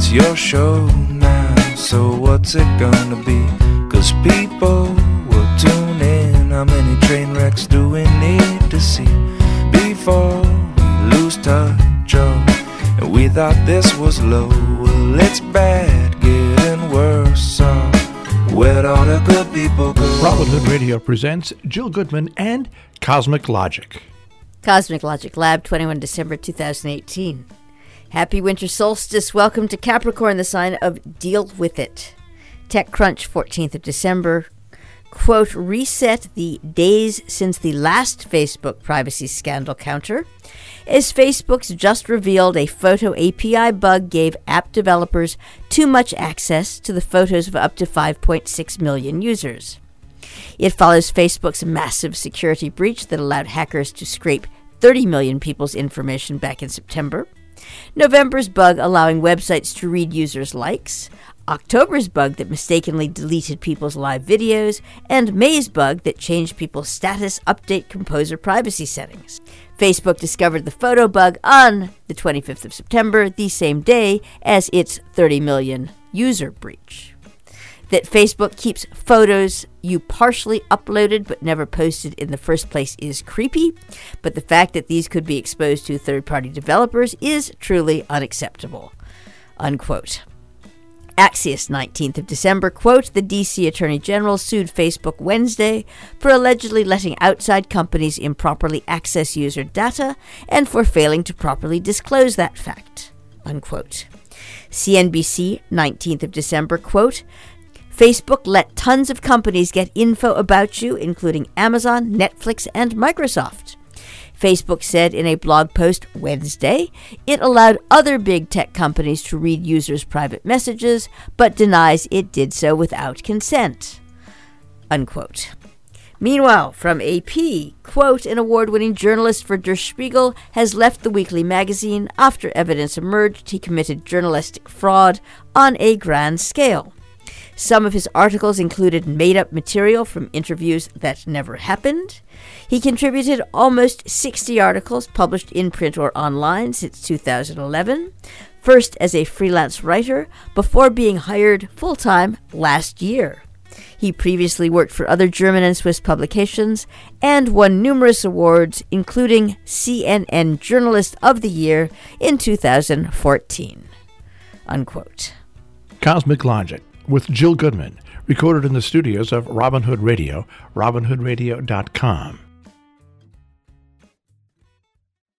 It's your show now, so what's it gonna be? 'Cause people will tune in. How many train wrecks do we need to see before we lose touch? Oh, and we thought this was low. Well, it's bad, getting worse. Oh, where'd all the good people go? Robin Hood Radio presents Jill Goodman and Cosmic Logic. Cosmic Logic Lab, 21 December 2018. Happy winter solstice. Welcome to Capricorn, the sign of Deal With It. TechCrunch, 14th of December. Quote, reset the days since the last Facebook privacy scandal counter, as Facebook's just revealed a photo API bug gave app developers too much access to the photos of up to 5.6 million users. It follows Facebook's massive security breach that allowed hackers to scrape 30 million people's information back in September, November's bug allowing websites to read users' likes, October's bug that mistakenly deleted people's live videos, and May's bug that changed people's status update composer privacy settings. Facebook discovered the photo bug on the 25th of September, the same day as its 30 million user breach. That Facebook keeps photos you partially uploaded but never posted in the first place is creepy, but the fact that these could be exposed to third-party developers is truly unacceptable. Unquote. Axios, 19th of December, quote, the D.C. Attorney General sued Facebook Wednesday for allegedly letting outside companies improperly access user data and for failing to properly disclose that fact, unquote. CNBC, 19th of December, quote, Facebook let tons of companies get info about you, including Amazon, Netflix, and Microsoft. Facebook said in a blog post Wednesday it allowed other big tech companies to read users' private messages, but denies it did so without consent. Unquote. Meanwhile, from AP, quote, an award-winning journalist for Der Spiegel has left the weekly magazine after evidence emerged he committed journalistic fraud on a grand scale. Some of his articles included made-up material from interviews that never happened. He contributed almost 60 articles published in print or online since 2011, first as a freelance writer before being hired full-time last year. He previously worked for other German and Swiss publications and won numerous awards, including CNN Journalist of the Year in 2014. Unquote. Cosmic Logic with Jill Goodman, recorded in the studios of Robin Hood Radio, robinhoodradio.com.